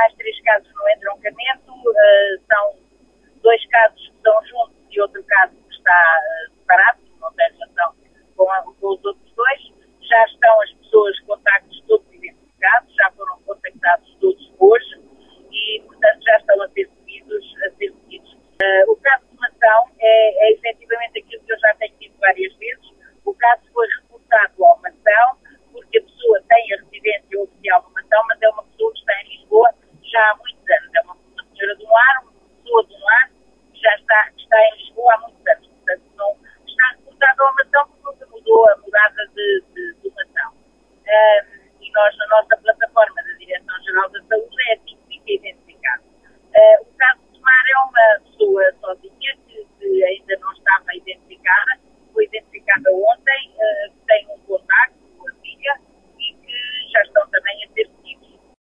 mais 3 casos no entroncamento, são 2 casos que estão juntos e outro caso que está separado, não tem relação com os outros 2. Já estão as pessoas, contactos